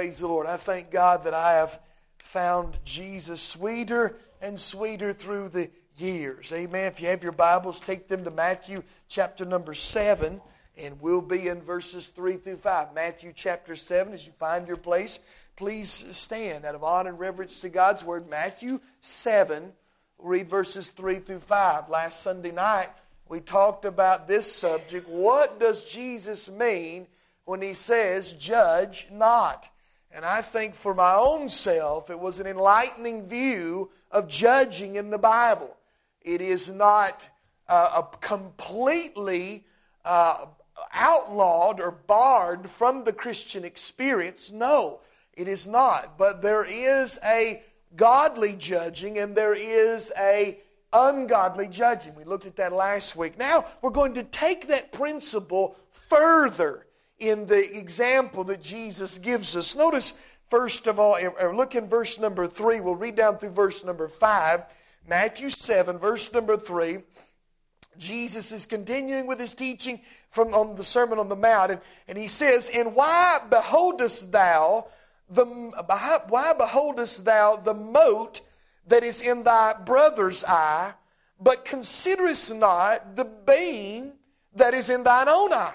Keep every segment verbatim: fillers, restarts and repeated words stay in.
Praise the Lord. I thank God that I have found Jesus sweeter and sweeter through the years. Amen. If you have your Bibles, take them to Matthew chapter number seven, and we'll be in verses three through five. Matthew chapter seven, as you find your place, please stand out of honor and reverence to God's Word. Matthew seven, we'll read verses three through five. Last Sunday night, we talked about this subject. What does Jesus mean when He says, judge not? And I think for my own self, it was an enlightening view of judging in the Bible. It is not uh, a completely uh, outlawed or barred from the Christian experience. No, it is not. But there is a godly judging and there is a ungodly judging. We looked at that last week. Now we're going to take that principle further in the example that Jesus gives us. Notice, first of all, look in verse number three. We'll read down through verse number five. Matthew seven, verse number three. Jesus is continuing with His teaching from on the Sermon on the Mount. And, and He says, And why beholdest thou the why beholdest thou the mote that is in thy brother's eye, but considerest not the beam that is in thine own eye?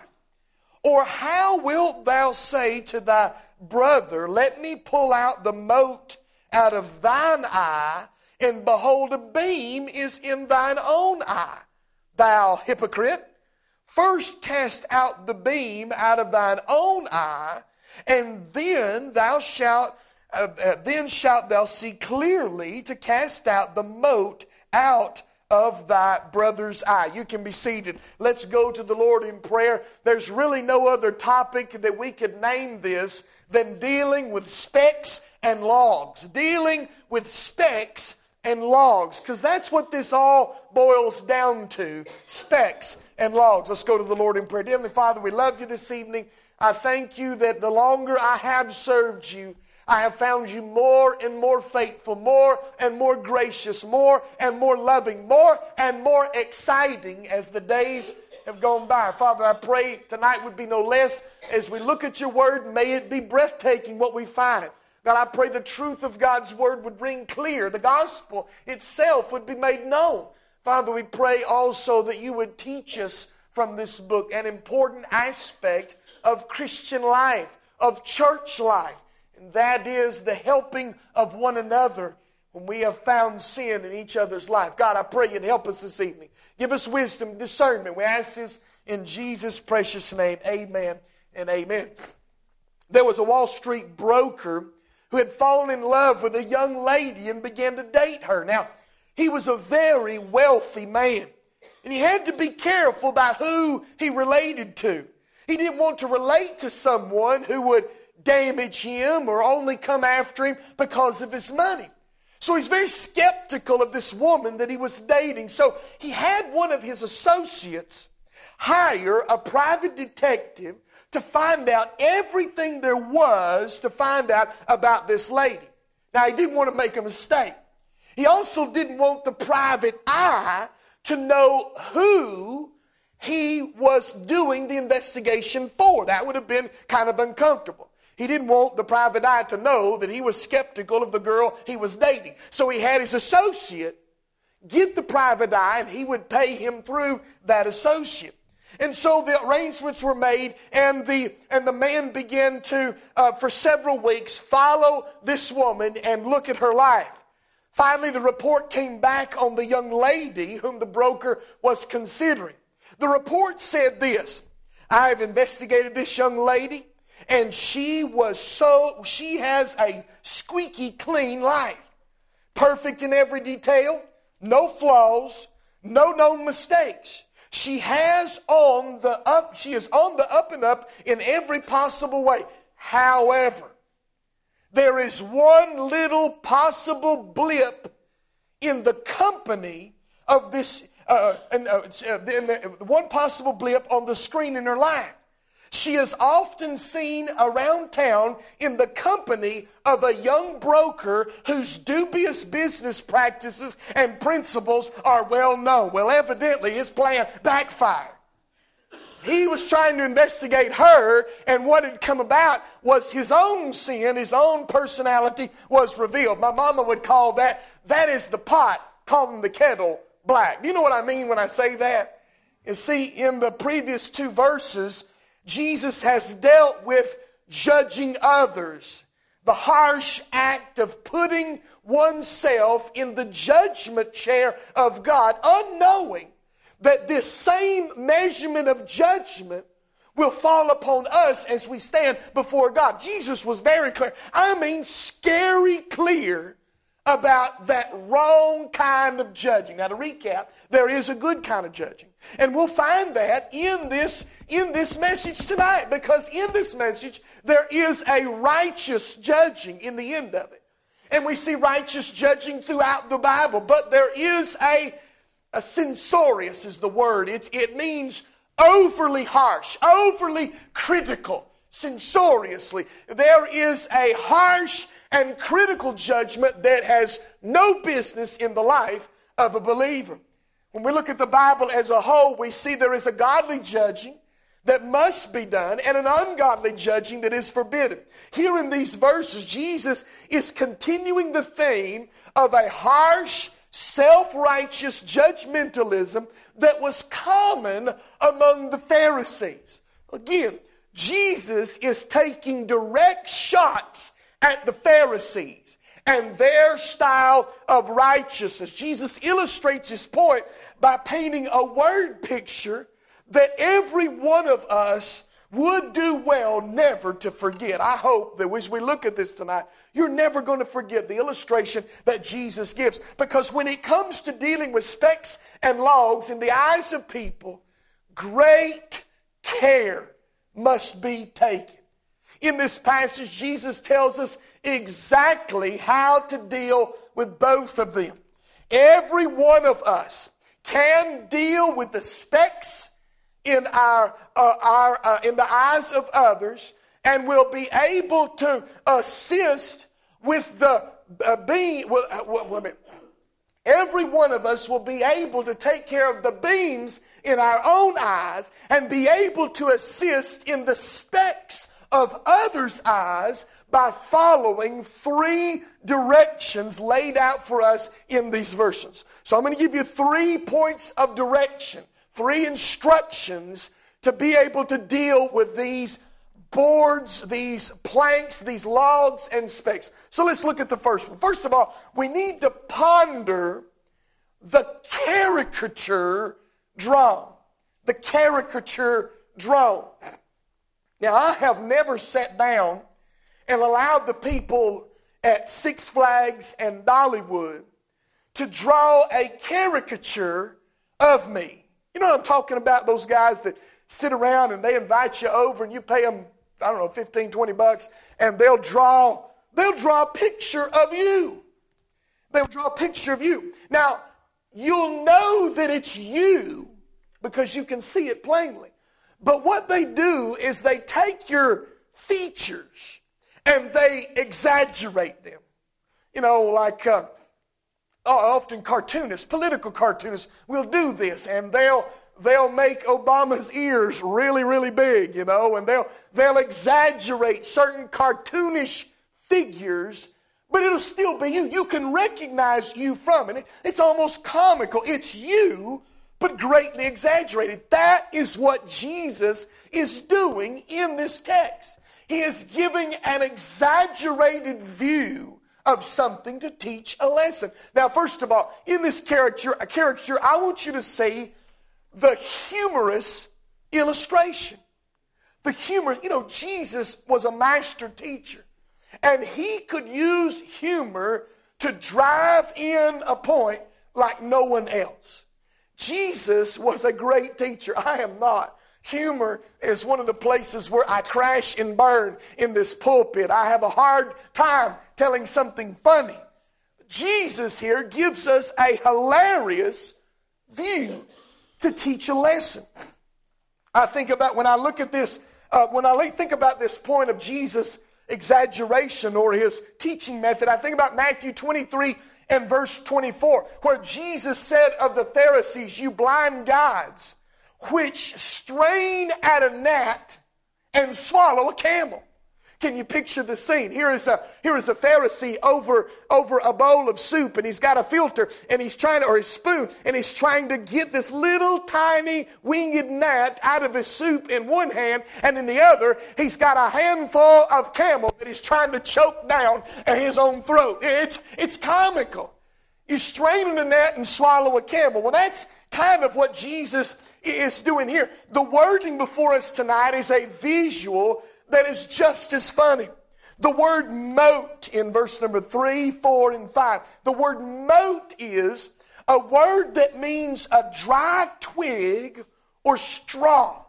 Or how wilt thou say to thy brother, Let me pull out the mote out of thine eye, and behold, a beam is in thine own eye? Thou hypocrite, first cast out the beam out of thine own eye, and then thou shalt uh, uh, then shalt thou see clearly to cast out the mote out of thy brother's eye. You can be seated. Let's go to the Lord in prayer. There's really no other topic that we could name this than dealing with specks and logs. Dealing with specks and logs. Because that's what this all boils down to. Specks and logs. Let's go to the Lord in prayer. Dear Heavenly Father, we love You this evening. I thank You that the longer I have served You, I have found You more and more faithful, more and more gracious, more and more loving, more and more exciting as the days have gone by. Father, I pray tonight would be no less. As we look at Your Word, may it be breathtaking what we find. God, I pray the truth of God's Word would ring clear. The gospel itself would be made known. Father, we pray also that You would teach us from this book an important aspect of Christian life, of church life. And that is the helping of one another when we have found sin in each other's life. God, I pray You'd help us this evening. Give us wisdom, discernment. We ask this in Jesus' precious name. Amen and amen. There was a Wall Street broker who had fallen in love with a young lady and began to date her. Now, he was a very wealthy man, and he had to be careful about who he related to. He didn't want to relate to someone who would damage him or only come after him because of his money. So he's very skeptical of this woman that he was dating. So he had one of his associates hire a private detective to find out everything there was to find out about this lady. Now, he didn't want to make a mistake. He also didn't want the private eye to know who he was doing the investigation for. That would have been kind of uncomfortable. He didn't want the private eye to know that he was skeptical of the girl he was dating. So he had his associate get the private eye, and he would pay him through that associate. And so the arrangements were made, and the and the man began to, uh, for several weeks, follow this woman and look at her life. Finally, the report came back on the young lady whom the broker was considering. The report said this: I have investigated this young lady, and she was so, she has a squeaky clean life. Perfect in every detail, no flaws, no known mistakes. She has on the up, she is on the up and up in every possible way. However, there is one little possible blip in the company of this, uh, and, uh, in the, one possible blip on the screen in her life. She is often seen around town in the company of a young broker whose dubious business practices and principles are well known. Well, evidently his plan backfired. He was trying to investigate her, and what had come about was his own sin, his own personality was revealed. My mama would call that, that is the pot calling the kettle black. Do you know what I mean when I say that? You see, in the previous two verses, Jesus has dealt with judging others. The harsh act of putting oneself in the judgment chair of God, unknowing that this same measurement of judgment will fall upon us as we stand before God. Jesus was very clear. I mean, scary clear about that wrong kind of judging. Now, to recap, there is a good kind of judging. And we'll find that in this, in this message tonight, because in this message, there is a righteous judging in the end of it. And we see righteous judging throughout the Bible, but there is a, a censorious is the word. It, it means overly harsh, overly critical, censoriously. There is a harsh and critical judgment that has no business in the life of a believer. When we look at the Bible as a whole, we see there is a godly judging that must be done and an ungodly judging that is forbidden. Here in these verses, Jesus is continuing the theme of a harsh, self-righteous judgmentalism that was common among the Pharisees. Again, Jesus is taking direct shots at the Pharisees and their style of righteousness. Jesus illustrates his point by painting a word picture that every one of us would do well never to forget. I hope that as we look at this tonight, you're never going to forget the illustration that Jesus gives. Because when it comes to dealing with specks and logs in the eyes of people, great care must be taken. In this passage, Jesus tells us exactly how to deal with both of them. Every one of us can deal with the specks in our, uh, our uh, in the eyes of others, and will be able to assist with the uh, beam. Well, uh, well, I mean, every one of us will be able to take care of the beams in our own eyes and be able to assist in the specks of others' eyes by following three directions laid out for us in these verses. So I'm going to give you three points of direction, three instructions to be able to deal with these boards, these planks, these logs and specks. So let's look at the first one. First of all, we need to ponder the caricature drawn. The caricature drawn. Now, I have never sat down and allowed the people at Six Flags and Dollywood to draw a caricature of me. You know what I'm talking about? Those guys that sit around and they invite you over and you pay them, I don't know, fifteen, twenty bucks, and they'll draw, they'll draw a picture of you. They'll draw a picture of you. Now, you'll know that it's you because you can see it plainly. But what they do is they take your features and they exaggerate them. You know, like uh, often cartoonists, political cartoonists will do this, and they'll they'll make Obama's ears really, really big, you know, and they'll they'll exaggerate certain cartoonish figures, but it'll still be you. You can recognize you from it. It's almost comical. It's you, but greatly exaggerated. That is what Jesus is doing in this text. He is giving an exaggerated view of something to teach a lesson. Now, first of all, in this caricature, a caricature, I want you to see the humorous illustration. The humor, you know, Jesus was a master teacher, and he could use humor to drive in a point like no one else. Jesus was a great teacher. I am not. Humor is one of the places where I crash and burn in this pulpit. I have a hard time telling something funny. Jesus here gives us a hilarious view to teach a lesson. I think about, when I look at this, uh, when I think about this point of Jesus' exaggeration or his teaching method, I think about Matthew twenty-three and verse twenty-four, where Jesus said of the Pharisees, "You blind guides, which strain at a gnat and swallow a camel. Can you picture the scene? Here is a here is a Pharisee over over a bowl of soup, and he's got a filter, and he's trying to, or his spoon, and he's trying to get this little tiny winged gnat out of his soup in one hand, and in the other, he's got a handful of camel that he's trying to choke down at his own throat. It's it's comical. You strain a gnat and swallow a camel. Well, that's kind of what Jesus is doing here. The wording before us tonight is a visual that is just as funny. The word mote in verse number three, four, and five. The word mote is a word that means a dry twig or straw.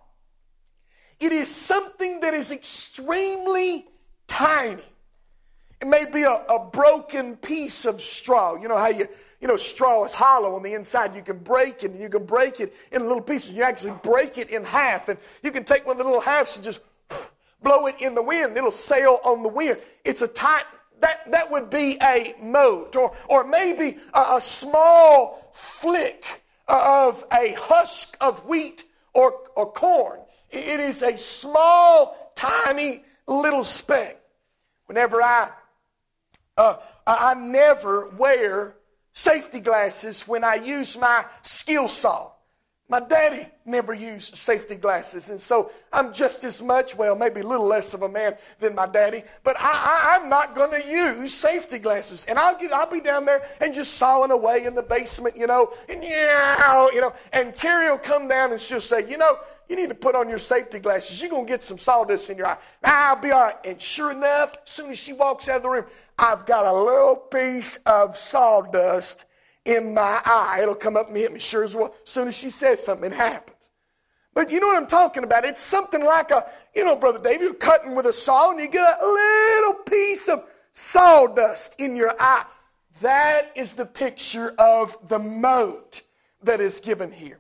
It is something that is extremely tiny. It may be a, a broken piece of straw. You know how you, you know, straw is hollow on the inside. You can break it, and you can break it in little pieces. You actually break it in half, and you can take one of the little halves and just blow it in the wind. It'll sail on the wind. It's a tight, that, that would be a mote. Or, or maybe a, a small flick of a husk of wheat or, or corn. It is a small, tiny little speck. Whenever I, uh, I never wear safety glasses when I use my skill saw. My daddy never used safety glasses, and so I'm just as much, well, maybe a little less of a man than my daddy, but I, I, I'm not going to use safety glasses. And I'll get, I'll be down there and just sawing away in the basement, you know, and yeah, you know, and Carrie will come down and she'll say, you know, you need to put on your safety glasses. You're going to get some sawdust in your eye. I'll be all right. And sure enough, as soon as she walks out of the room, I've got a little piece of sawdust in my eye. It'll come up and hit me sure as well. As soon as she says something, it happens. But you know what I'm talking about? It's something like a, you know, Brother David, you're cutting with a saw and you get a little piece of sawdust in your eye. That is the picture of the mote that is given here.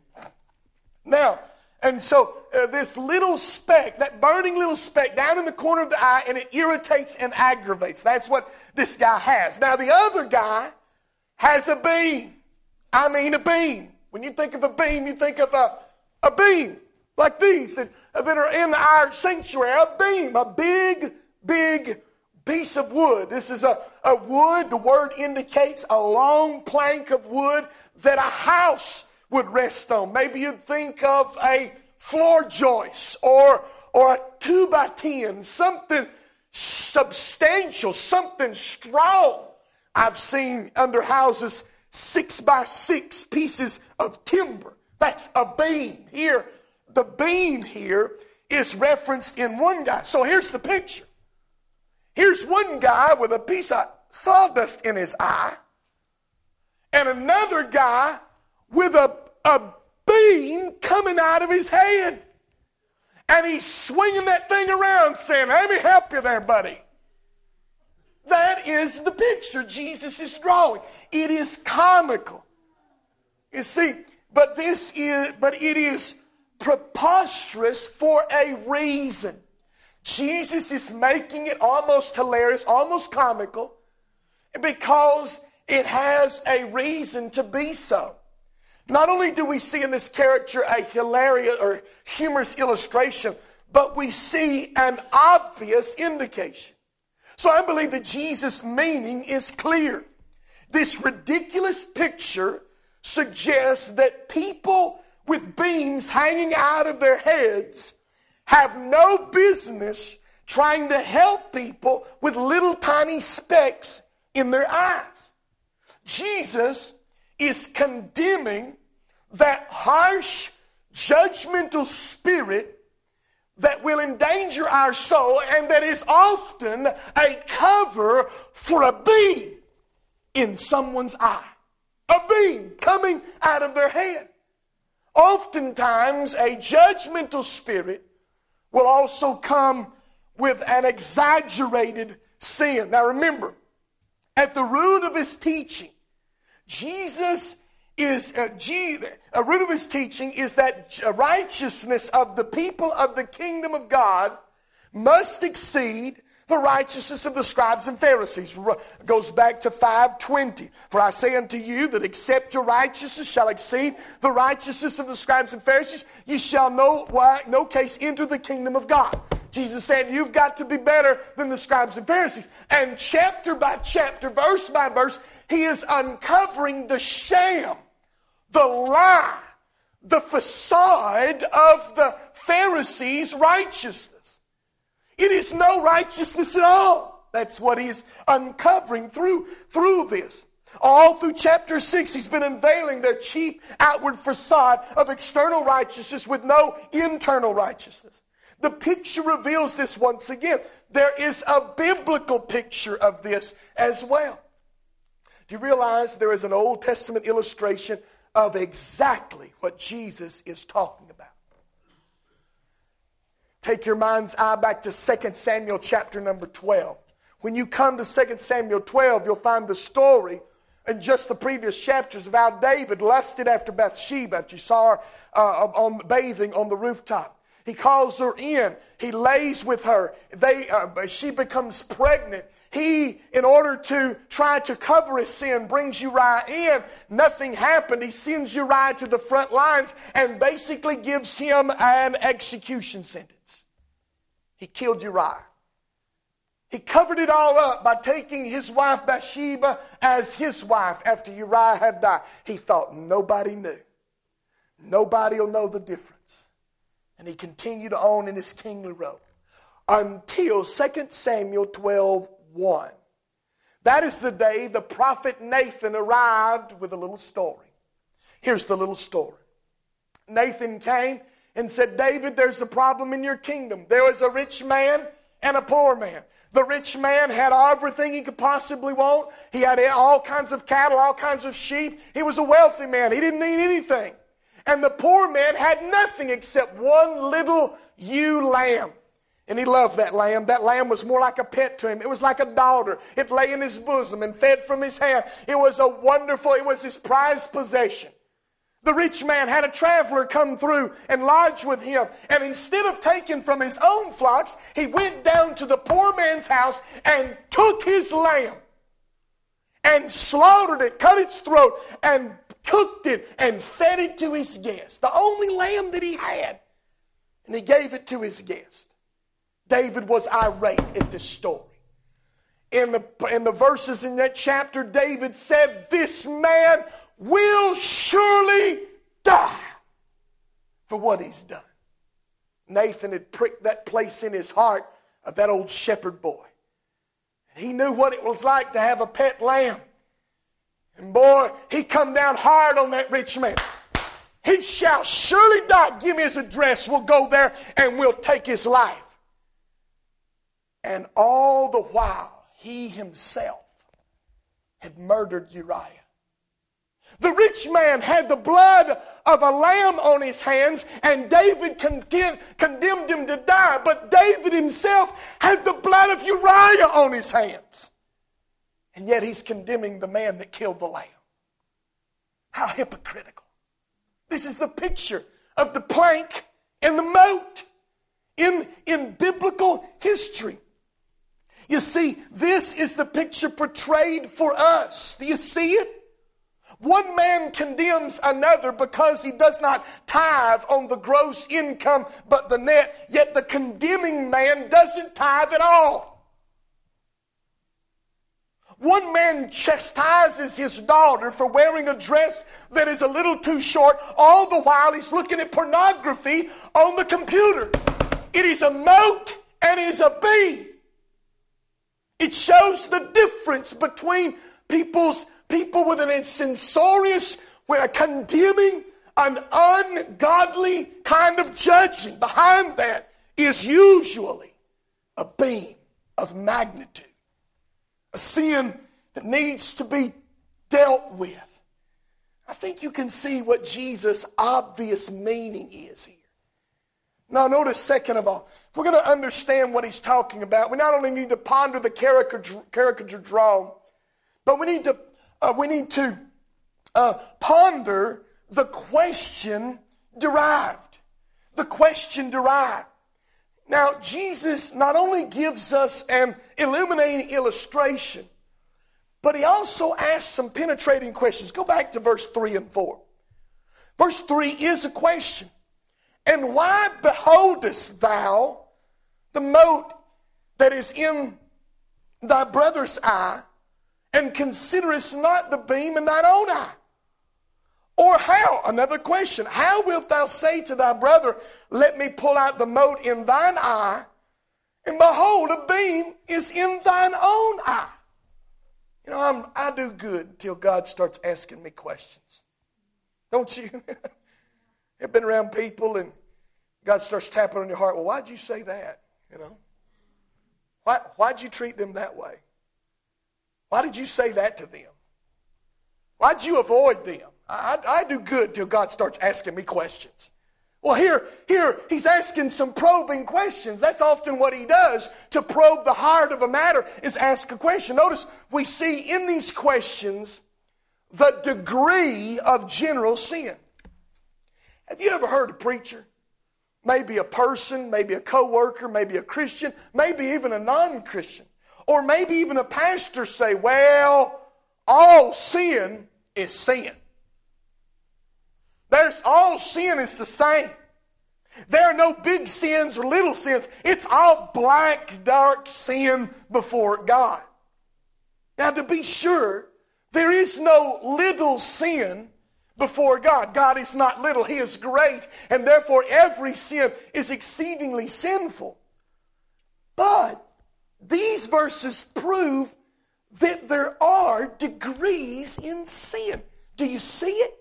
Now, and so uh, this little speck, that burning little speck down in the corner of the eye, and it irritates and aggravates. That's what this guy has. Now, the other guy has a beam. I mean a beam. When you think of a beam, you think of a, a beam like these that, that are in our sanctuary. A beam, a big, big piece of wood. This is a, a wood. The word indicates a long plank of wood that a house would rest on. Maybe you'd think of a floor joist or, or a two by ten, something substantial, something strong. I've seen under houses six by six pieces of timber. That's a beam. Here, the beam here is referenced in one guy. So here's the picture. Here's one guy with a piece of sawdust in his eye, and another guy with a, a beam coming out of his head. And he's swinging that thing around saying, let me help you there, buddy. That is the picture Jesus is drawing. It is comical. You see, but this is, but it is preposterous for a reason. Jesus is making it almost hilarious, almost comical, because it has a reason to be so. Not only do we see in this character a hilarious or humorous illustration, but we see an obvious indication. So I believe that Jesus' meaning is clear. This ridiculous picture suggests that people with beams hanging out of their heads have no business trying to help people with little tiny specks in their eyes. Jesus is condemning that harsh, judgmental spirit that will endanger our soul and that is often a cover for a beam in someone's eye. A beam coming out of their head. Oftentimes, a judgmental spirit will also come with an exaggerated sin. Now remember, at the root of his teaching, Jesus is, uh, G, a root of his teaching is that righteousness of the people of the kingdom of God must exceed the righteousness of the scribes and Pharisees. It goes back to five twenty. For I say unto you that except your righteousness shall exceed the righteousness of the scribes and Pharisees, ye shall no, no case enter the kingdom of God. Jesus said, you've got to be better than the scribes and Pharisees. And chapter by chapter, verse by verse, he is uncovering the sham, the lie, the facade of the Pharisees' righteousness. It is no righteousness at all. That's what he's uncovering through, through this. All through chapter six, he's been unveiling their cheap outward facade of external righteousness with no internal righteousness. The picture reveals this once again. There is a biblical picture of this as well. Do you realize there is an Old Testament illustration of exactly what Jesus is talking about? Take your mind's eye back to Second Samuel chapter number twelve. When you come to Second Samuel twelve, you'll find the story in just the previous chapters of how David lusted after Bathsheba after you saw her uh, on bathing on the rooftop. He calls her in. He lays with her. They, uh, she becomes pregnant. He, in order to try to cover his sin, brings Uriah in. Nothing happened. He sends Uriah to the front lines and basically gives him an execution sentence. He killed Uriah. He covered it all up by taking his wife Bathsheba as his wife after Uriah had died. He thought nobody knew. Nobody will know the difference. And he continued on in his kingly road until Second Samuel twelve one. That is the day the prophet Nathan arrived with a little story. Here's the little story. Nathan came and said, David, there's a problem in your kingdom. There was a rich man and a poor man. The rich man had everything he could possibly want. He had all kinds of cattle, all kinds of sheep. He was a wealthy man. He didn't need anything. And the poor man had nothing except one little ewe lamb. And he loved that lamb. That lamb was more like a pet to him. It was like a daughter. It lay in his bosom and fed from his hand. It was a wonderful, it was his prized possession. The rich man had a traveler come through and lodge with him. And instead of taking from his own flocks, he went down to the poor man's house and took his lamb and slaughtered it, cut its throat, and cooked it and fed it to his guest. The only lamb that he had. And he gave it to his guest. David was irate at this story. In the, in the verses in that chapter, David said, this man will surely die for what he's done. Nathan had pricked that place in his heart of that old shepherd boy. And he knew what it was like to have a pet lamb. And boy, he come down hard on that rich man. He shall surely die. Give me his address. We'll go there and we'll take his life. And all the while, he himself had murdered Uriah. The rich man had the blood of a lamb on his hands, and David condemned, condemned him to die. But David himself had the blood of Uriah on his hands. And yet he's condemning the man that killed the lamb. How hypocritical. This is the picture of the plank and the moat in, in biblical history. You see, this is the picture portrayed for us. Do you see it? One man condemns another because he does not tithe on the gross income but the net, yet the condemning man doesn't tithe at all. One man chastises his daughter for wearing a dress that is a little too short, all the while he's looking at pornography on the computer. It is a mote and it is a beam. It shows the difference between people's people with an censorious, with a condemning, an ungodly kind of judging. Behind that is usually a beam of magnitude. A sin that needs to be dealt with. I think you can see what Jesus' obvious meaning is here. Now notice, second of all, if we're going to understand what he's talking about, we not only need to ponder the caricature, caricature drawn, but we need to, uh, we need to uh, ponder the question derived. The question derived. Now, Jesus not only gives us an illuminating illustration, but he also asks some penetrating questions. Go back to verse three and four. Verse three is a question. And why beholdest thou the mote that is in thy brother's eye, and considerest not the beam in thine own eye? Or how, another question, how wilt thou say to thy brother, let me pull out the mote in thine eye, and behold, a beam is in thine own eye? You know, I'm, I do good until God starts asking me questions. Don't you? You've been around people and God starts tapping on your heart. Well, why'd you say that? You know, why, why'd you treat them that way? Why did you say that to them? Why'd you avoid them? I, I do good till God starts asking me questions. Well, here, here he's asking some probing questions. That's often what he does to probe the heart of a matter, is ask a question. Notice we see in these questions the degree of general sin. Have you ever heard a preacher, maybe a person, maybe a co-worker, maybe a Christian, maybe even a non-Christian, or maybe even a pastor say, well, all sin is sin. There's all sin is the same. There are no big sins or little sins. It's all black, dark sin before God. Now, to be sure, there is no little sin before God. God is not little. He is great. And therefore, every sin is exceedingly sinful. But these verses prove that there are degrees in sin. Do you see it?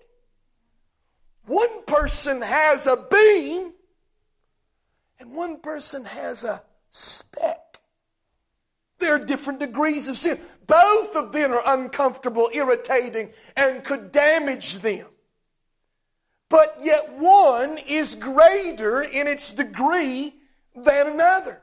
One person has a beam, and one person has a speck. There are different degrees of sin. Both of them are uncomfortable, irritating, and could damage them. But yet one is greater in its degree than another.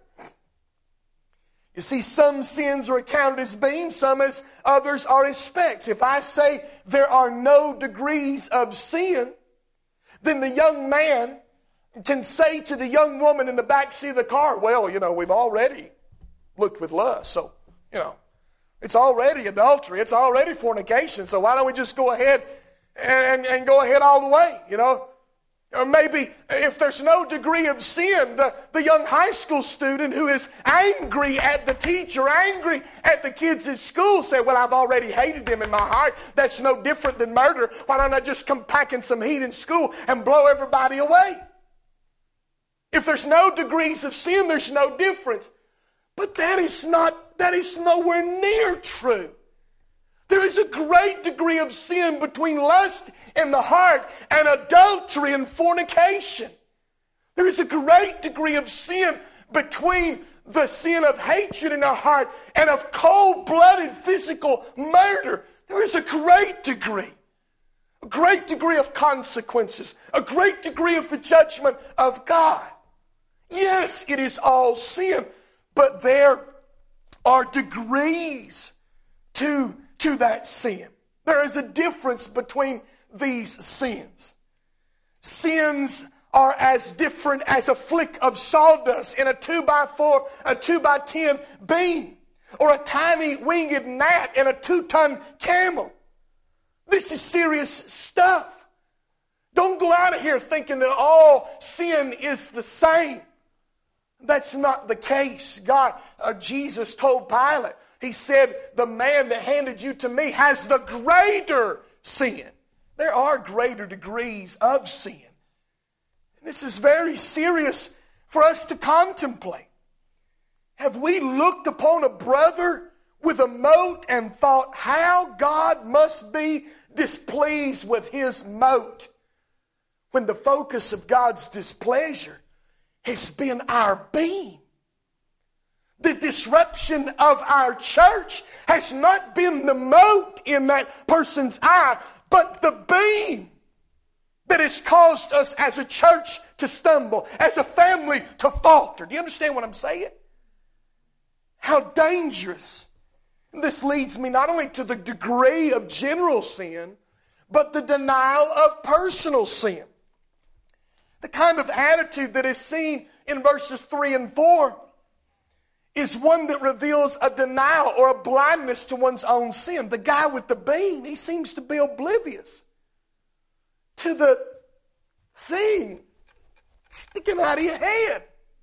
You see, some sins are accounted as beams, some as others are as specks. If I say there are no degrees of sin, then the young man can say to the young woman in the back seat of the car, well, you know, we've already looked with lust, so, you know, it's already adultery, it's already fornication, so why don't we just go ahead and, and go ahead all the way, you know? Or maybe if there's no degree of sin, the, the young high school student who is angry at the teacher, angry at the kids at school, say, well, I've already hated them in my heart. That's no different than murder. Why don't I just come packing some heat in school and blow everybody away? If there's no degrees of sin, there's no difference. But that is not, that is nowhere near true. There is a great degree of sin between lust in the heart and adultery and fornication. There is a great degree of sin between the sin of hatred in our heart and of cold-blooded physical murder. There is a great degree. A great degree of consequences. A great degree of the judgment of God. Yes, it is all sin, but there are degrees to to that sin. There is a difference between these sins. Sins are as different as a flick of sawdust in a two by four, a two by ten beam, or a tiny winged gnat in a two-ton camel. This is serious stuff. Don't go out of here thinking that all sin is the same. That's not the case. God, uh, Jesus told Pilate, he said, the man that handed you to me has the greater sin. There are greater degrees of sin. And this is very serious for us to contemplate. Have we looked upon a brother with a mote and thought how God must be displeased with his mote, when the focus of God's displeasure has been our beam? The disruption of our church has not been the mote in that person's eye, but the beam that has caused us as a church to stumble, as a family to falter. Do you understand what I'm saying? How dangerous. This leads me not only to the degree of general sin, but the denial of personal sin. The kind of attitude that is seen in verses three and four is one that reveals a denial or a blindness to one's own sin. The guy with the beam, he seems to be oblivious to the thing sticking out of your head.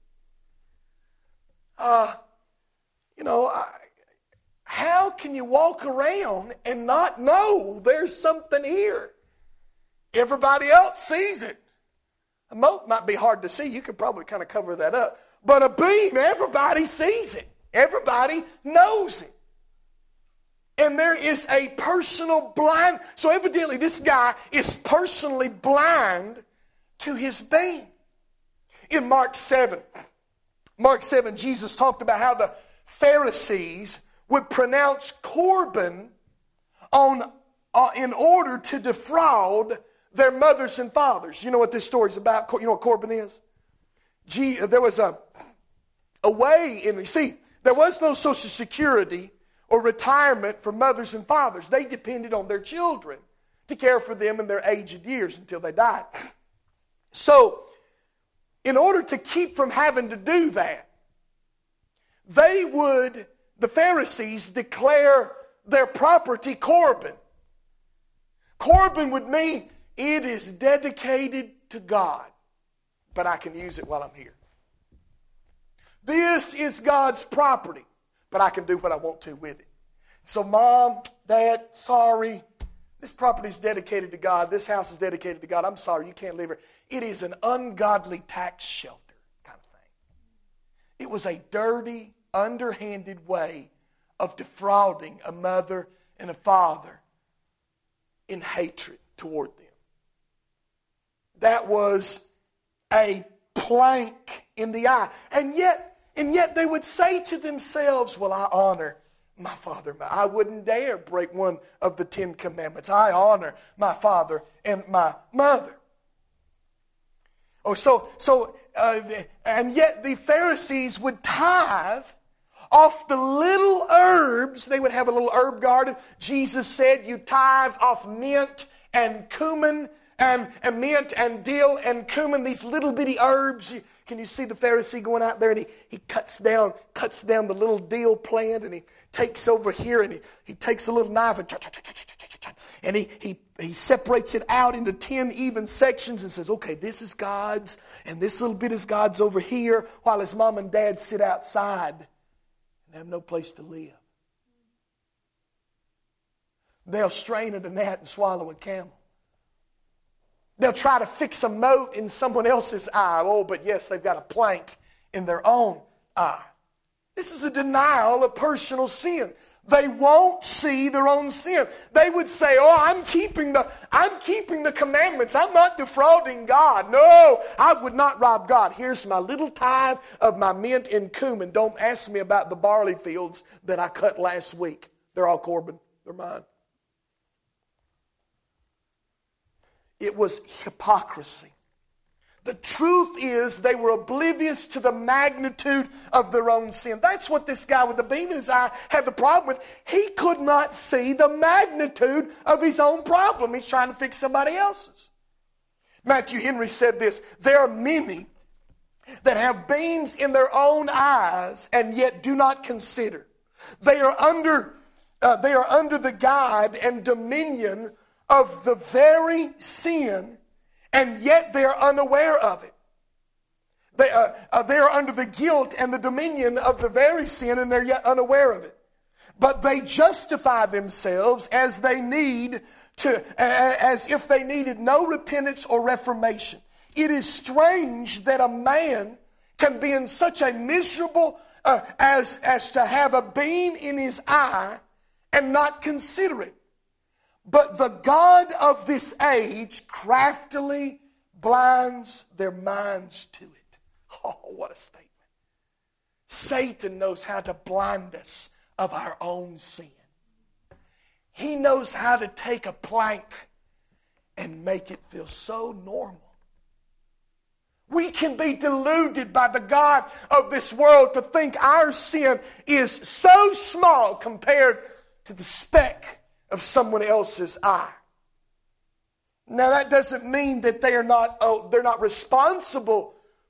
Uh, you know, I, how can you walk around and not know there's something here? Everybody else sees it. A mote might be hard to see. You could probably kind of cover that up. But a beam, everybody sees it. Everybody knows it. And there is a personal blind. So evidently this guy is personally blind to his beam. In Mark seven, Mark seven, Jesus talked about how the Pharisees would pronounce Corban on, uh, in order to defraud their mothers and fathers. You know what this story is about? You know what Corban is? Gee, there was a, a way in, you see, there was no Social Security or retirement for mothers and fathers. They depended on their children to care for them in their aged years until they died. So, in order to keep from having to do that, they would, the Pharisees, declare their property Corban. Corban would mean it is dedicated to God, but I can use it while I'm here. This is God's property, but I can do what I want to with it. So Mom, Dad, sorry, this property is dedicated to God. This house is dedicated to God. I'm sorry, you can't live here. It is an ungodly tax shelter kind of thing. It was a dirty, underhanded way of defrauding a mother and a father in hatred toward them. That was a plank in the eye. And yet, and yet they would say to themselves, well, I honor my father. I wouldn't dare break one of the Ten Commandments. I honor my father and my mother. Oh, so, so uh, and yet the Pharisees would tithe off the little herbs. They would have a little herb garden. Jesus said you tithe off mint and cumin and, and mint and dill and cumin, these little bitty herbs. Can you see the Pharisee going out there and he, he cuts down cuts down the little dill plant and he takes over here and he, he takes a little knife and, and he, he, he separates it out into ten even sections and says, okay, this is God's and this little bit is God's over here, while his mom and dad sit outside and have no place to live. They'll strain at a gnat and swallow a camel. They'll try to fix a mote in someone else's eye. Oh, but yes, they've got a plank in their own eye. This is a denial of personal sin. They won't see their own sin. They would say, oh, I'm keeping the, I'm keeping the commandments. I'm not defrauding God. No, I would not rob God. Here's my little tithe of my mint and cumin. Don't ask me about the barley fields that I cut last week. They're all Corban. They're mine. It was hypocrisy. The truth is they were oblivious to the magnitude of their own sin. That's what this guy with the beam in his eye had the problem with. He could not see the magnitude of his own problem. He's trying to fix somebody else's. Matthew Henry said this, there are many that have beams in their own eyes and yet do not consider. They are under, uh, they are under the guide and dominion of the very sin, and yet they are unaware of it. They, uh, uh, they are under the guilt and the dominion of the very sin, and they're yet unaware of it. But they justify themselves as they need to, uh, as if they needed no repentance or reformation. It is strange that a man can be in such a miserable uh, as as to have a beam in his eye and not consider it. But the God of this age craftily blinds their minds to it. Oh, what a statement. Satan knows how to blind us of our own sin. He knows how to take a plank and make it feel so normal. We can be deluded by the God of this world to think our sin is so small compared to the speck of someone else's eye. Now that doesn't mean that they are not oh, they're not responsible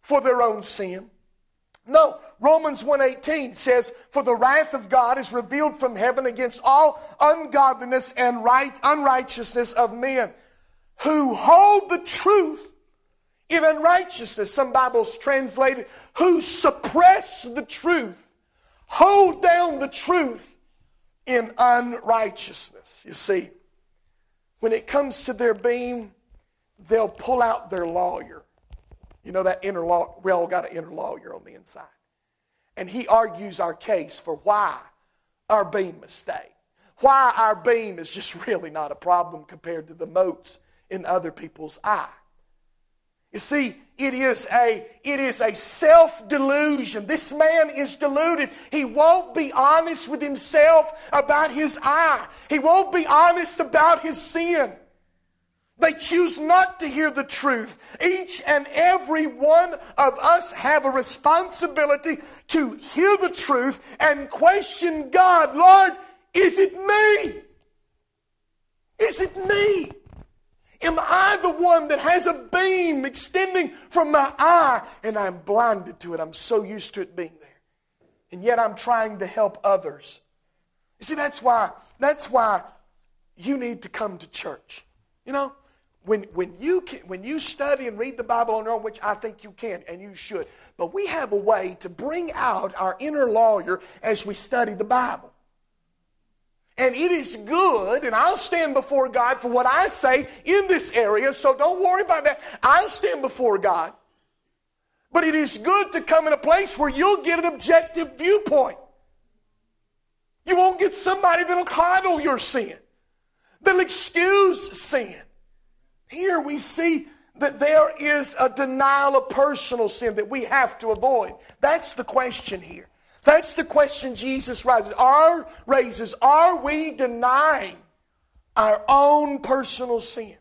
for their own sin. No, Romans one eighteen says, for the wrath of God is revealed from heaven against all ungodliness and right unrighteousness of men who hold the truth in unrighteousness. Some Bibles translate it, who suppress the truth, hold down the truth in unrighteousness. You see, when it comes to their being, they'll pull out their lawyer. You know that inner law, we all got an inner lawyer on the inside. And he argues our case for why our beam mistake. Why our beam is just really not a problem compared to the motes in other people's eye. You see, it is a, it is a self-delusion. This man is deluded. He won't be honest with himself about his eye. He won't be honest about his sin. They choose not to hear the truth. Each and every one of us have a responsibility to hear the truth and question God. Lord, is it me? Is it me? Am I the one that has a beam extending from my eye and I'm blinded to it? I'm so used to it being there. And yet I'm trying to help others. You see, that's why, that's why you need to come to church. You know, when, when, you can, when you study and read the Bible on your own, which I think you can and you should, but we have a way to bring out our inner lawyer as we study the Bible. And it is good, and I'll stand before God for what I say in this area, so don't worry about that. I'll stand before God. But it is good to come in a place where you'll get an objective viewpoint. You won't get somebody that'll coddle your sin, that'll excuse sin. Here we see that there is a denial of personal sin that we have to avoid. That's the question here. That's the question Jesus raises. Are, raises. Are we denying our own personal sin?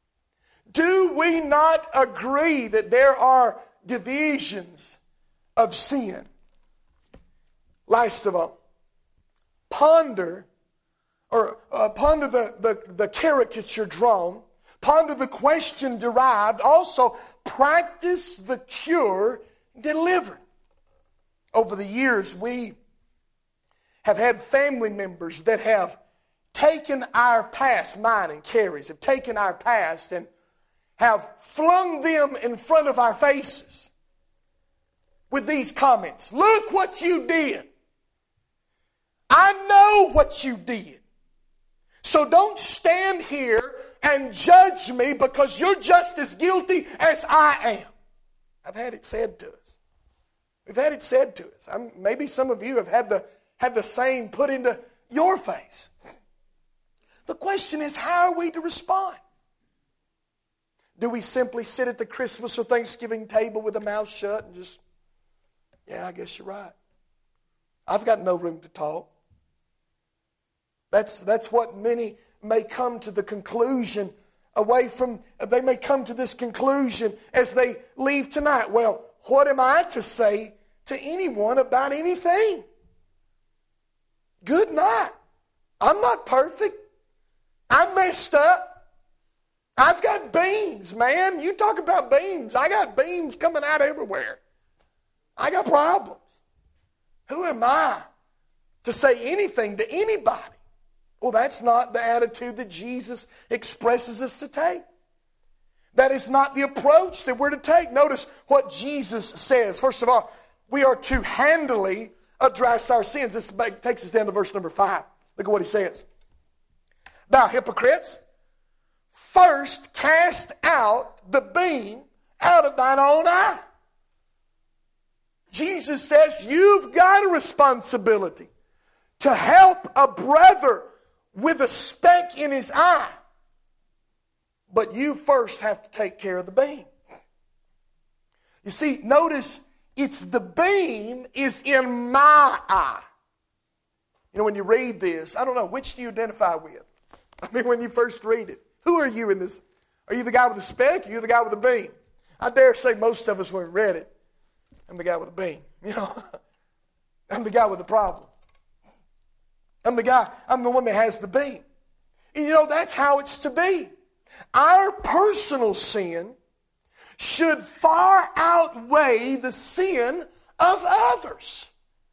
Do we not agree that there are divisions of sin? Last of all, ponder, or uh, ponder the, the, the caricature drawn, ponder the question derived, also practice the cure delivered. Over the years, we have had family members that have taken our past, mine and Carrie's, have taken our past and have flung them in front of our faces with these comments. Look what you did. I know what you did. So don't stand here and judge me because you're just as guilty as I am. I've had it said to us. We've had it said to us. I'm, maybe some of you have had the, had the same put into your face. The question is, how are we to respond? Do we simply sit at the Christmas or Thanksgiving table with a mouth shut and just, yeah, I guess you're right. I've got no room to talk. That's, that's what many may come to the conclusion away from, they may come to this conclusion as they leave tonight. Well, what am I to say to anyone about anything? Good night. I'm not perfect. I'm messed up. I've got beams, man. You talk about beams. I got beams coming out everywhere. I got problems. Who am I to say anything to anybody? Well, that's not the attitude that Jesus expresses us to take. That is not the approach that we're to take. Notice what Jesus says. First of all, we are to handily address our sins. This takes us down to verse number five. Look at what he says. Thou hypocrites, first cast out the beam out of thine own eye. Jesus says you've got a responsibility to help a brother with a speck in his eye. But you first have to take care of the beam. You see, notice it's the beam is in my eye. You know, when you read this, I don't know, which do you identify with? I mean, when you first read it, who are you in this? Are you the guy with the speck? Or are you the guy with the beam? I dare say most of us, when we read it, I'm the guy with the beam. You know, I'm the guy with the problem. I'm the guy, I'm the one that has the beam. And you know, that's how it's to be. Our personal sin should far outweigh the sin of others.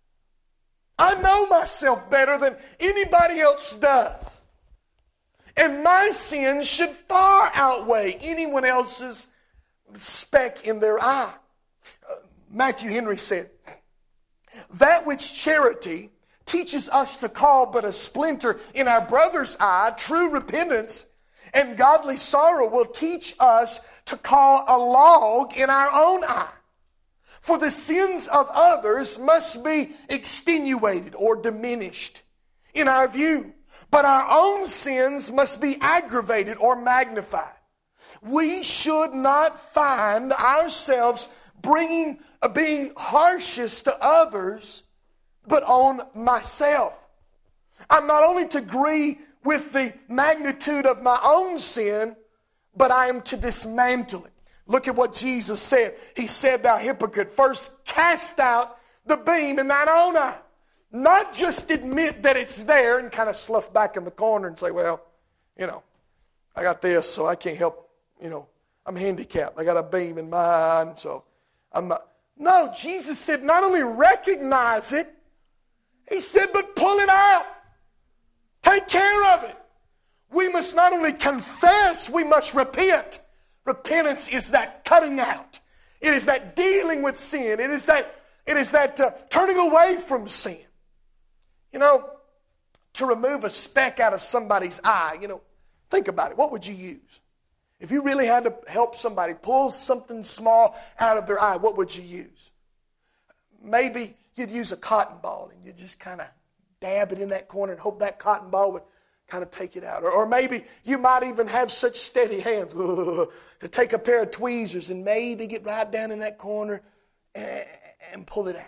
I know myself better than anybody else does. And my sins should far outweigh anyone else's speck in their eye. Uh, Matthew Henry said, that which charity teaches us to call but a splinter in our brother's eye, true repentance and godly sorrow will teach us to call a log in our own eye. For the sins of others must be extenuated or diminished in our view, but our own sins must be aggravated or magnified. We should not find ourselves bringing, uh, being harshest to others, but on myself. I'm not only to agree with the magnitude of my own sin, but I am to dismantle it. Look at what Jesus said. He said, thou hypocrite, first cast out the beam in thine own eye. Not just admit that it's there and kind of slough back in the corner and say, well, you know, I got this, so I can't help, you know, I'm handicapped. I got a beam in my eye, and so I'm not. No, Jesus said not only recognize it, he said, but pull it out. Take care of it. We must not only confess, we must repent. Repentance is that cutting out. It is that dealing with sin. It is that, it is that uh, turning away from sin. You know, to remove a speck out of somebody's eye, you know, think about it. What would you use? If you really had to help somebody pull something small out of their eye, what would you use? Maybe you'd use a cotton ball and you'd just kind of dab it in that corner and hope that cotton ball would kind of take it out. Or, or maybe you might even have such steady hands to take a pair of tweezers and maybe get right down in that corner and, and pull it out.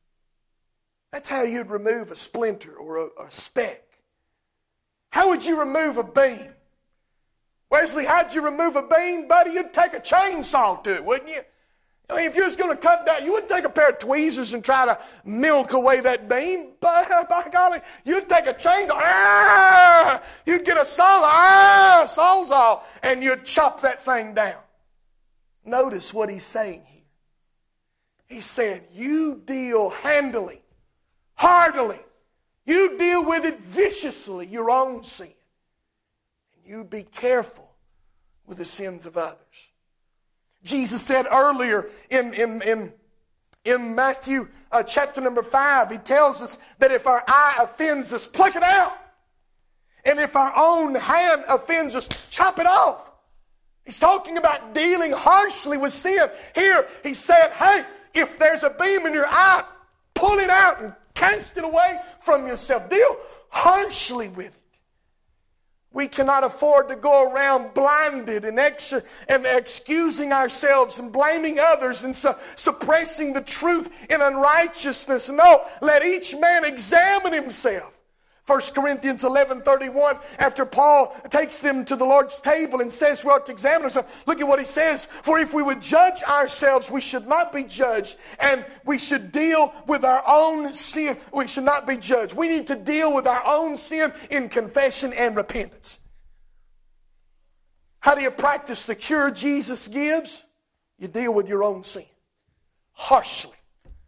That's how you'd remove a splinter or a, a speck. How would you remove a beam? Wesley, how'd you remove a beam, buddy? You'd take a chainsaw to it, wouldn't you? I mean, if you was going to cut down, you wouldn't take a pair of tweezers and try to milk away that beam. But by golly, you'd take a chainsaw. Ah! You'd get a saw, ah, sawzall, and you'd chop that thing down. Notice what he's saying here. He said, you deal handily, heartily. You deal with it viciously, your own sin. And you be careful with the sins of others. Jesus said earlier in, in, in, in Matthew uh, chapter number five, he tells us that if our eye offends us, pluck it out. And if our own hand offends us, chop it off. He's talking about dealing harshly with sin. Here, he said, hey, if there's a beam in your eye, pull it out and cast it away from yourself. Deal harshly with it. We cannot afford to go around blinded and, ex- and excusing ourselves and blaming others and su- suppressing the truth in unrighteousness. No, let each man examine himself. First Corinthians eleven thirty-one, after Paul takes them to the Lord's table and says we ought to examine ourselves, look at what he says. For if we would judge ourselves, we should not be judged. And we should deal with our own sin. We should not be judged. We need to deal with our own sin in confession and repentance. How do you practice the cure Jesus gives? You deal with your own sin. Harshly.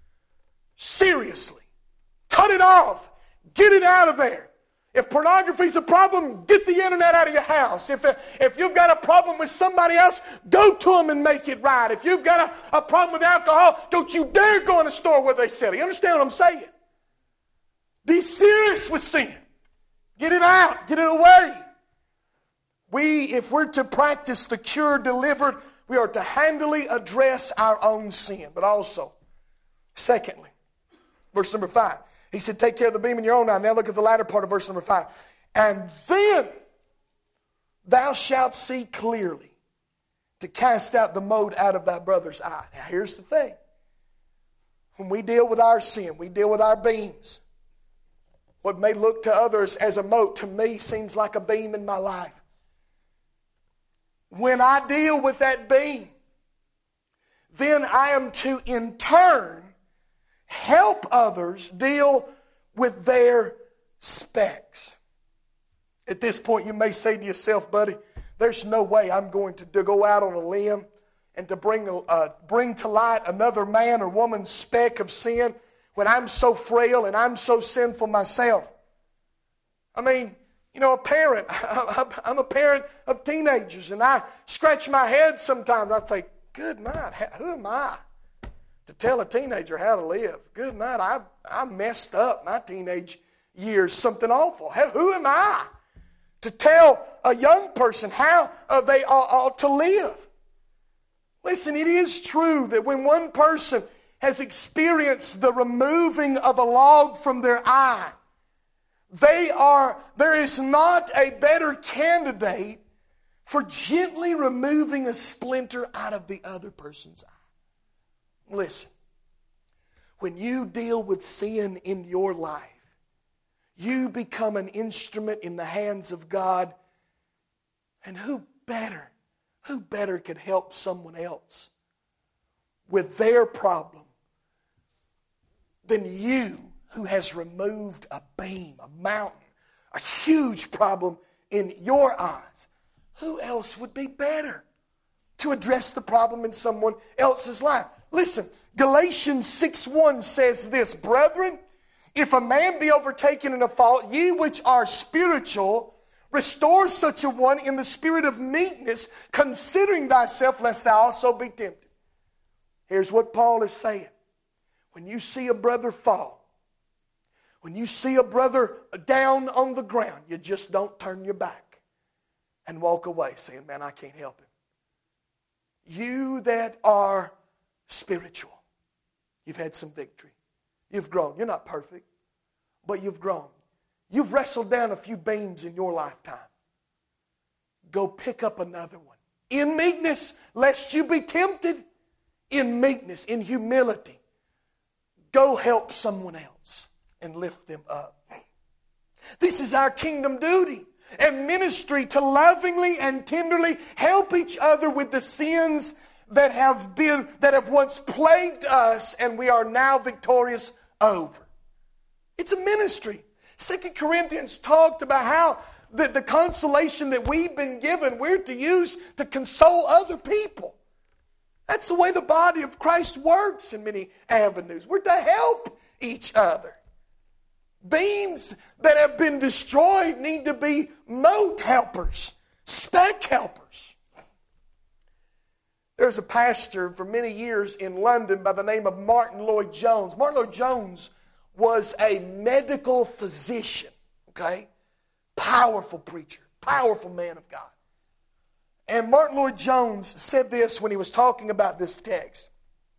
Seriously. Cut it off. Get it out of there. If pornography's a problem, get the internet out of your house. If, if you've got a problem with somebody else, go to them and make it right. If you've got a, a problem with alcohol, don't you dare go in a store where they sell it. You understand what I'm saying? Be serious with sin. Get it out. Get it away. We, if we're to practice the cure delivered, we are to handily address our own sin. But also, secondly, verse number five. He said, take care of the beam in your own eye. Now look at the latter part of verse number five. And then thou shalt see clearly to cast out the mote out of thy brother's eye. Now here's the thing. When we deal with our sin, we deal with our beams. What may look to others as a mote, to me seems like a beam in my life. When I deal with that beam, then I am to in turn help others deal with their specks. At this point, you may say to yourself, buddy, there's no way I'm going to go out on a limb and to bring, uh, bring to light another man or woman's speck of sin when I'm so frail and I'm so sinful myself. I mean, you know, a parent, I'm a parent of teenagers, and I scratch my head sometimes. I think, good night, who am I to tell a teenager how to live? Good night, I, I messed up my teenage years, something awful. Who am I to tell a young person how uh, they ought, ought to live? Listen, it is true that when one person has experienced the removing of a log from their eye, they are, there is not a better candidate for gently removing a splinter out of the other person's eye. Listen, when you deal with sin in your life, you become an instrument in the hands of God. And who better, who better could help someone else with their problem than you, who has removed a beam, a mountain, a huge problem in your eyes? Who else would be better to address the problem in someone else's life? Listen, Galatians six one says this, brethren, if a man be overtaken in a fault, ye which are spiritual, restore such a one in the spirit of meekness, considering thyself, lest thou also be tempted. Here's what Paul is saying. When you see a brother fall, when you see a brother down on the ground, you just don't turn your back and walk away saying, man, I can't help him. You that are spiritual, you've had some victory. You've grown. You're not perfect, but you've grown. You've wrestled down a few beams in your lifetime. Go pick up another one. In meekness, lest you be tempted. In meekness, in humility, go help someone else and lift them up. This is our kingdom duty and ministry, to lovingly and tenderly help each other with the sins that have been, that have once plagued us and we are now victorious over. It's a ministry. Second Corinthians talked about how the, the consolation that we've been given, we're to use to console other people. That's the way the body of Christ works in many avenues. We're to help each other. Beams that have been destroyed need to be mote helpers, speck helpers. There's a pastor for many years in London by the name of Martin Lloyd-Jones. Martin Lloyd-Jones was a medical physician, okay? Powerful preacher, powerful man of God. And Martin Lloyd-Jones said this when he was talking about this text.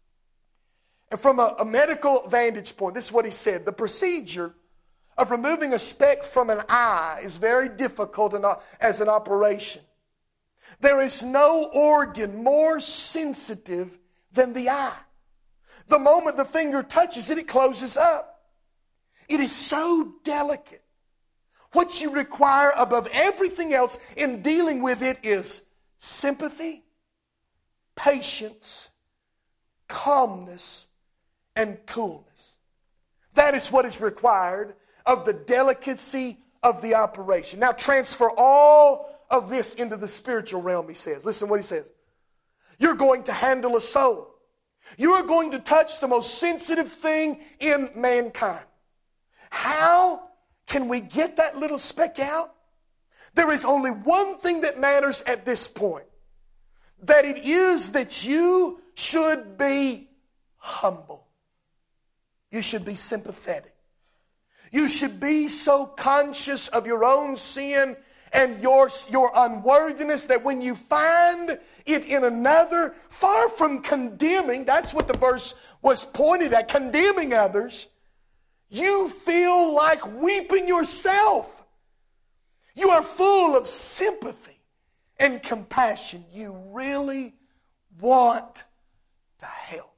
And from a, a medical vantage point, this is what he said. The procedure of removing a speck from an eye is very difficult in, as an operation. There is no organ more sensitive than the eye. The moment the finger touches it, it closes up. It is so delicate. What you require above everything else in dealing with it is sympathy, patience, calmness, and coolness. That is what is required of the delicacy of the operation. Now transfer all of this into the spiritual realm, he says. Listen what he says. You're going to handle a soul. You are going to touch the most sensitive thing in mankind. How can we get that little speck out? There is only one thing that matters at this point. That it is that you should be humble. You should be sympathetic. You should be so conscious of your own sin and your, your unworthiness that when you find it in another, far from condemning, that's what the verse was pointed at, condemning others, you feel like weeping yourself. You are full of sympathy and compassion. You really want to help.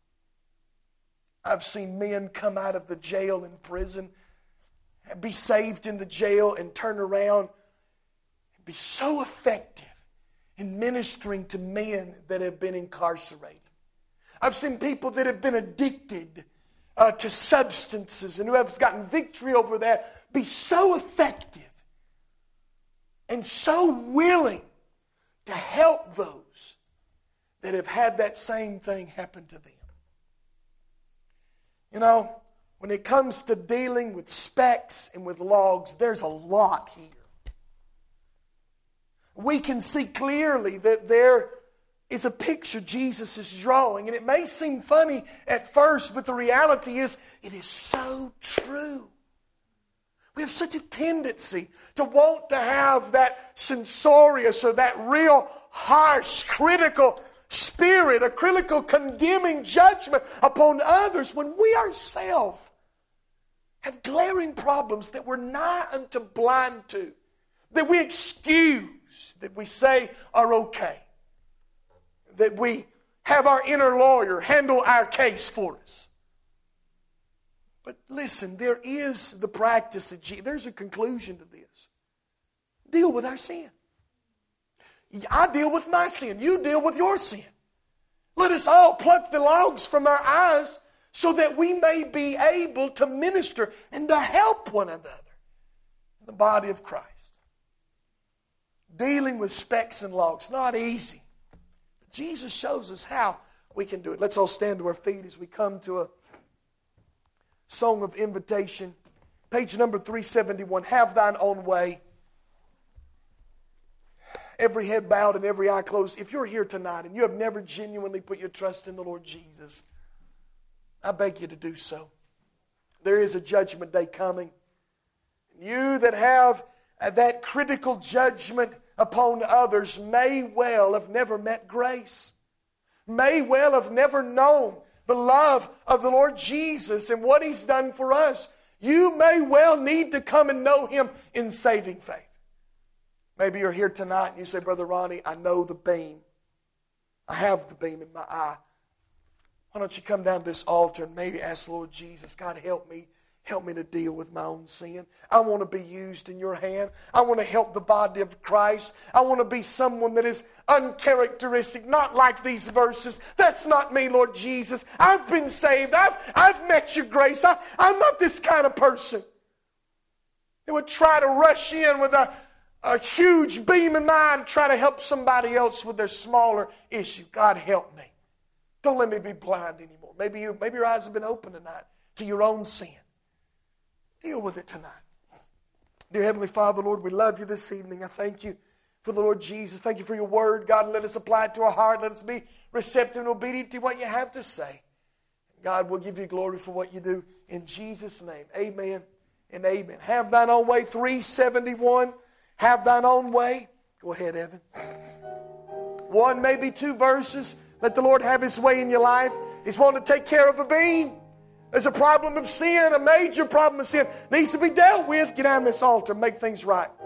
I've seen men come out of the jail and prison, be saved in the jail, and turn around and be so effective in ministering to men that have been incarcerated. I've seen people that have been addicted uh, to substances and who have gotten victory over that be so effective and so willing to help those that have had that same thing happen to them. You know, when it comes to dealing with specks and with logs, there's a lot here. We can see clearly that there is a picture Jesus is drawing. And it may seem funny at first, but the reality is it is so true. We have such a tendency to want to have that censorious or that real harsh, critical spirit, a critical condemning judgment upon others when we ourselves have glaring problems that we're nigh unto blind to, that we excuse, that we say are okay, that we have our inner lawyer handle our case for us. But listen, there is the practice that Je- there's a conclusion to this. Deal with our sin. I deal with my sin. You deal with your sin. Let us all pluck the logs from our eyes so that we may be able to minister and to help one another in the body of Christ. Dealing with specks and logs, not easy. But Jesus shows us how we can do it. Let's all stand to our feet as we come to a song of invitation. Page number three seventy-one, Have Thine Own Way. Every head bowed and every eye closed. If you're here tonight and you have never genuinely put your trust in the Lord Jesus, I beg you to do so. There is a judgment day coming. You that have that critical judgment upon others may well have never met grace, may well have never known the love of the Lord Jesus and what He's done for us. You may well need to come and know Him in saving faith. Maybe you're here tonight and you say, Brother Ronnie, I know the beam. I have the beam in my eye. Why don't you come down to this altar and maybe ask the Lord Jesus, God, help me. Help me to deal with my own sin. I want to be used in your hand. I want to help the body of Christ. I want to be someone that is uncharacteristic, not like these verses. That's not me, Lord Jesus. I've been saved. I've, I've met your grace. I, I'm not this kind of person that would try to rush in with a, a huge beam in mind and try to help somebody else with their smaller issue. God, help me. Don't let me be blind anymore. Maybe, you, maybe your eyes have been opened tonight to your own sin. Deal with it tonight. Dear Heavenly Father, Lord, we love you this evening. I thank you for the Lord Jesus. Thank you for your word. God, let us apply it to our heart. Let us be receptive and obedient to what you have to say. God, we'll give you glory for what you do. In Jesus' name, amen and amen. Have thine own way, three seventy-one. Have thine own way. Go ahead, Evan. One, maybe two verses. Let the Lord have His way in your life. He's wanting to take care of a beam. There's a problem of sin, a major problem of sin. Needs to be dealt with. Get down this altar. Make things right.